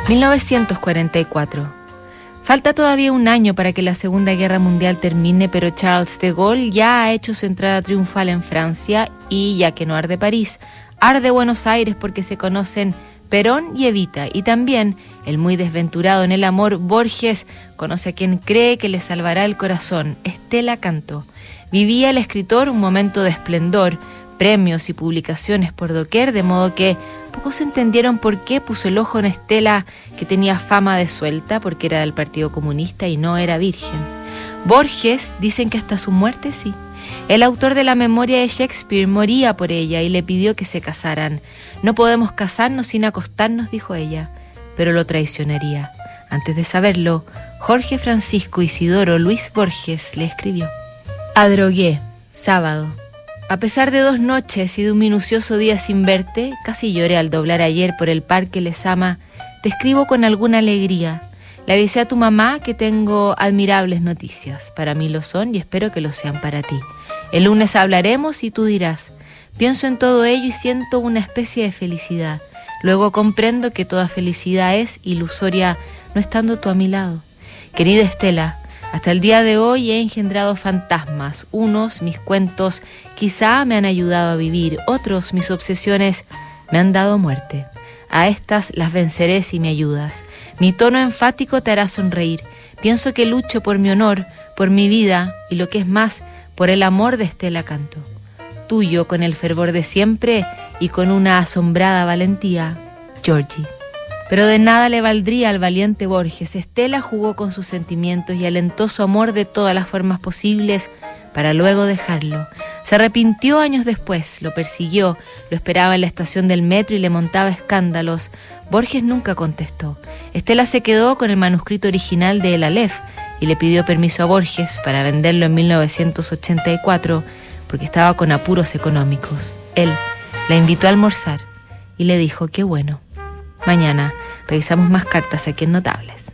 1944. Falta todavía un año para que la Segunda Guerra Mundial termine, pero Charles de Gaulle ya ha hecho su entrada triunfal en Francia y, ya que no arde París, arde Buenos Aires porque se conocen Perón y Evita, y también el muy desventurado en el amor Borges conoce a quien cree que le salvará el corazón, Estela Canto. Vivía el escritor un momento de esplendor, premios y publicaciones por doquier, de modo que pocos entendieron por qué puso el ojo en Estela, que tenía fama de suelta porque era del Partido Comunista y no era virgen. Borges dicen que hasta su muerte sí. El autor de la memoria de Shakespeare moría por ella y le pidió que se casaran. No podemos casarnos sin acostarnos, dijo ella, pero lo traicionaría. Antes de saberlo, Jorge Francisco Isidoro Luis Borges le escribió: Adrogué, sábado. A pesar de 2 noches y de un minucioso día sin verte, casi lloré al doblar ayer por el parque Lezama. Te escribo con alguna alegría. Le avisé a tu mamá que tengo admirables noticias. Para mí lo son y espero que lo sean para ti. El lunes hablaremos y tú dirás: pienso en todo ello y siento una especie de felicidad. Luego comprendo que toda felicidad es ilusoria no estando tú a mi lado. Querida Estela, hasta el día de hoy he engendrado fantasmas. Unos, mis cuentos, quizá me han ayudado a vivir. Otros, mis obsesiones, me han dado muerte. A estas las venceré si me ayudas. Mi tono enfático te hará sonreír. Pienso que lucho por mi honor, por mi vida y, lo que es más, por el amor de Estela Canto. Tuyo con el fervor de siempre y con una asombrada valentía, Georgie. Pero de nada le valdría al valiente Borges. Estela jugó con sus sentimientos y alentó su amor de todas las formas posibles para luego dejarlo. Se arrepintió años después, lo persiguió, lo esperaba en la estación del metro y le montaba escándalos. Borges nunca contestó. Estela se quedó con el manuscrito original de El Aleph y le pidió permiso a Borges para venderlo en 1984 porque estaba con apuros económicos. Él la invitó a almorzar y le dijo: qué bueno. Mañana revisamos más cartas aquí en Notables.